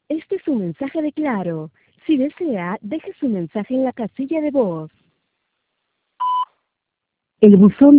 Este es un mensaje de Claro. Si desea, deje su mensaje en la casilla de voz. El buzón